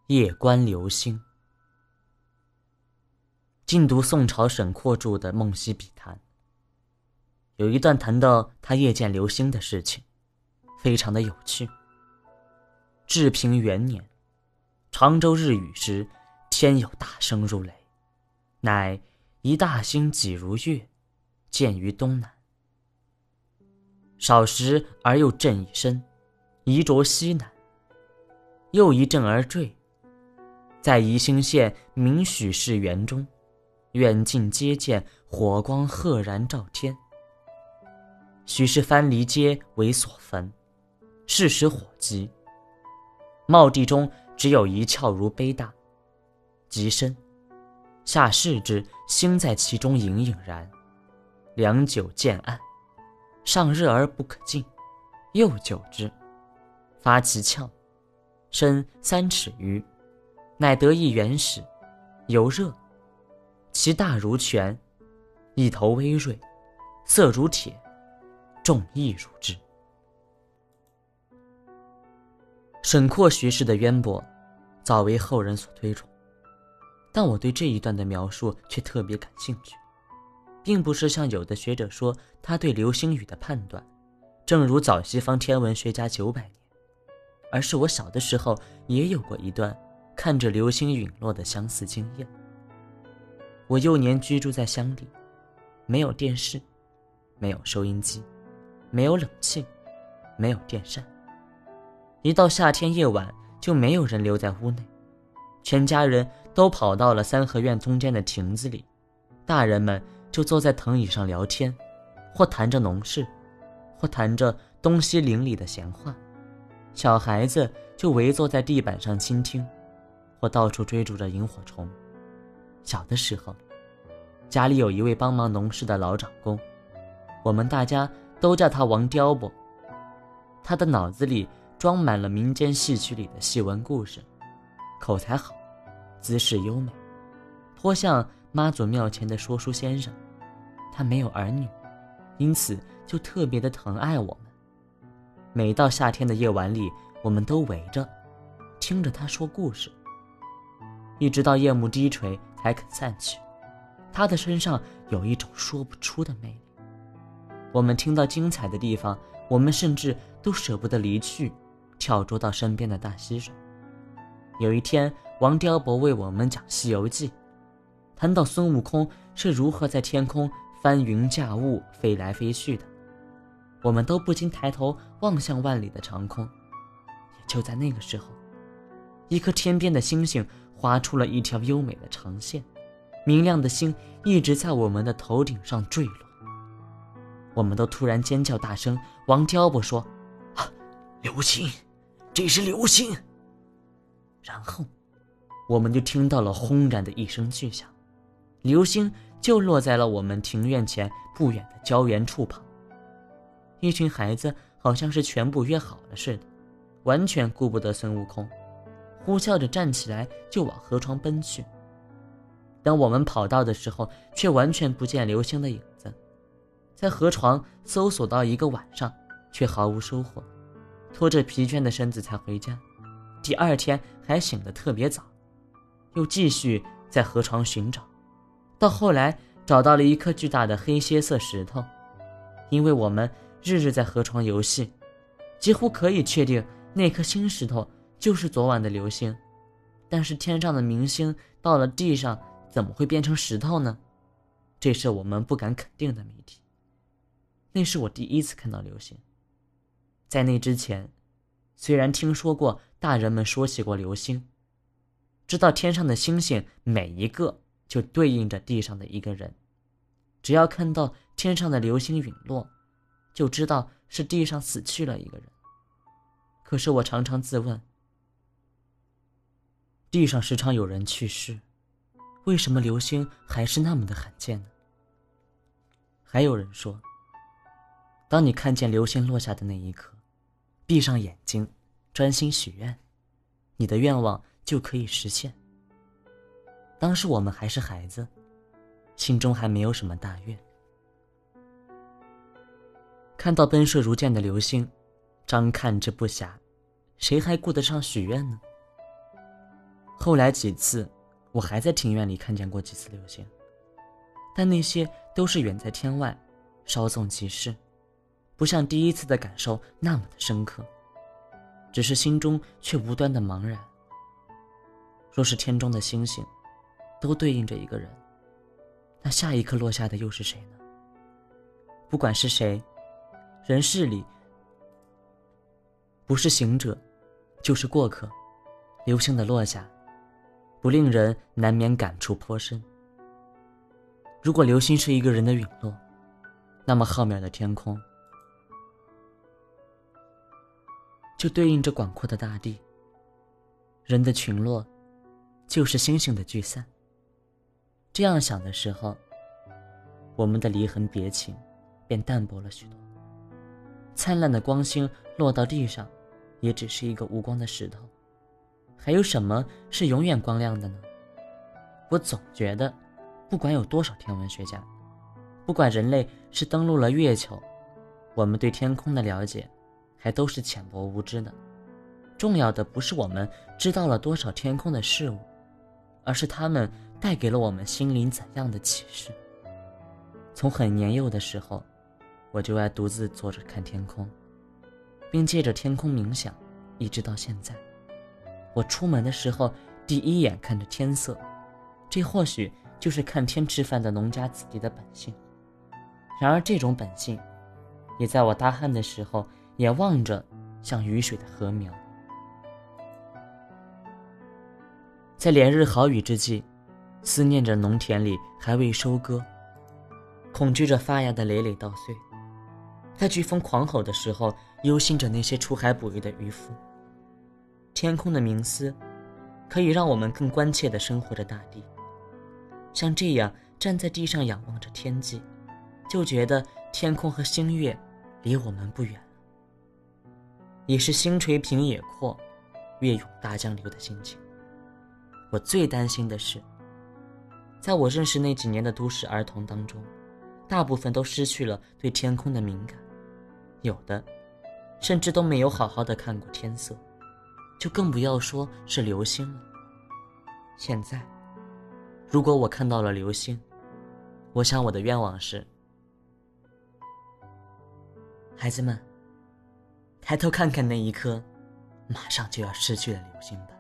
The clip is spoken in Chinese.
夜观流星。尽读宋朝沈括著的《梦溪笔谈》，有一段谈到他夜见流星的事情，非常的有趣。治平元年，常州日雨时，天有大声如雷，乃一大星几如月，见于东南。少时而又震一声，移着西南，又一震而坠，在宜兴县明许市园中，远近皆见火光赫然照天。许是藩篱街为所焚，是时火急，茂地中只有一窍如杯大，极深，下视之，星在其中隐隐然，良久渐暗，上热而不可进，又久之，发其窍，深3尺余，乃得一原始，有热，其大如拳，一头微锐，色如铁，重亦如之。沈括学识的渊博，早为后人所推崇，但我对这一段的描述却特别感兴趣，并不是像有的学者说他对流星雨的判断正如早西方天文学家900年，而是我小的时候也有过一段看着流星陨落的相似经验。我幼年居住在乡里，没有电视，没有收音机，没有冷气，没有电扇。一到夏天夜晚，就没有人留在屋内，全家人都跑到了三合院中间的亭子里，大人们就坐在藤椅上聊天，或谈着农事，或谈着东西邻里的闲话，小孩子就围坐在地板上倾听，或到处追逐着萤火虫。小的时候，家里有一位帮忙农事的老长工，我们大家都叫他王雕伯。他的脑子里装满了民间戏曲里的戏文故事，口才好，姿势优美，颇像妈祖庙前的说书先生。他没有儿女，因此就特别的疼爱我们。每到夏天的夜晚里，我们都围着听着他说故事，一直到夜幕低垂才肯散去。他的身上有一种说不出的魅力，我们听到精彩的地方，我们甚至都舍不得离去，跳捉到身边的大溪水。有一天，王雕伯为我们讲《西游记》，谈到孙悟空是如何在天空翻云驾雾飞来飞去的，我们都不禁抬头望向万里的长空。也就在那个时候，一颗天边的星星划出了一条优美的长线，明亮的星一直在我们的头顶上坠落。我们都突然尖叫大声，王雕伯说：流星，这是流星！然后我们就听到了轰然的一声巨响，流星就落在了我们庭院前不远的郊原处旁。一群孩子好像是全部约好了似的，完全顾不得孙悟空，呼啸着站起来就往河床奔去。当我们跑到的时候，却完全不见流星的影子，在河床搜索到一个晚上，却毫无收获，拖着疲倦的身子才回家。第二天还醒得特别早，又继续在河床寻找，到后来找到了一颗巨大的黑蝎色石头。因为我们日日在河床游戏，几乎可以确定那颗新石头就是昨晚的流星。但是天上的明星到了地上怎么会变成石头呢？这是我们不敢肯定的谜题。那是我第一次看到流星。在那之前，虽然听说过大人们说起过流星，知道天上的星星每一个就对应着地上的一个人，只要看到天上的流星陨落，就知道是地上死去了一个人。可是我常常自问，地上时常有人去世，为什么流星还是那么的罕见呢？还有人说，当你看见流星落下的那一刻，闭上眼睛，专心许愿，你的愿望就可以实现。当时我们还是孩子，心中还没有什么大愿。看到奔射如箭的流星，张看之不暇，谁还顾得上许愿呢？ 后来几次，我还在庭院里看见过几次流星，但那些都是远在天外，稍纵即逝，不像第一次的感受那么的深刻，只是心中却无端的茫然。若是天中的星星都对应着一个人，那下一刻落下的又是谁呢？不管是谁，人世里不是行者就是过客，流星的落下不令人难免感触颇深。如果流星是一个人的陨落，那么浩渺的天空就对应着广阔的大地，人的群落就是星星的聚散。这样想的时候，我们的离恨别情便淡薄了许多。灿烂的光星落到地上，也只是一个无光的石头，还有什么是永远光亮的呢？我总觉得，不管有多少天文学家，不管人类是登陆了月球，我们对天空的了解还都是浅薄无知的。重要的不是我们知道了多少天空的事物，而是它们带给了我们心灵怎样的启示。从很年幼的时候，我就爱独自坐着看天空，并借着天空冥想，一直到现在。我出门的时候第一眼看着天色，这或许就是看天吃饭的农家子弟的本性。然而这种本性也在我大旱的时候也望着像雨水的禾苗。在连日好雨之际，思念着农田里还未收割，恐惧着发芽的累累稻穗，在飓风狂吼的时候忧心着那些出海捕鱼的渔夫。天空的冥思可以让我们更关切地生活着大地，像这样站在地上仰望着天际，就觉得天空和星月离我们不远，也是星垂平野阔，月涌大江流的心情。我最担心的是，在我认识那几年的都市儿童当中，大部分都失去了对天空的敏感，有的甚至都没有好好的看过天色，就更不要说是流星了。现在如果我看到了流星，我想我的愿望是，孩子们，抬头看看那一颗马上就要失去的流星吧。